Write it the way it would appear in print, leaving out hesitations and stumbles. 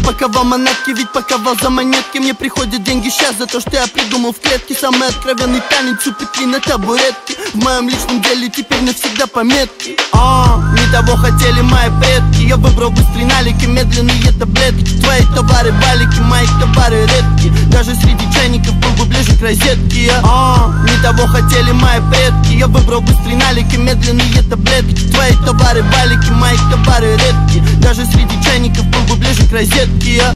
паковал монетки, ведь паковал за монетки. Мне приходят деньги сейчас за то, что я придумал в клетке самый откровенный танец у петли на табуретке. В моем личном деле теперь навсегда пометки. Не того хотели мои предки. Я выбрал быстрые налики, медленные таблетки. Твои товары валики, мои товары редкие. Даже среди чайников был бы ближе к розетке. Не того хотели мои предки. Я выбрал быстрые налики, медленные таблетки. Твои товары валики, мои товары редкие. Даже среди чайников был бы ближе к розетке.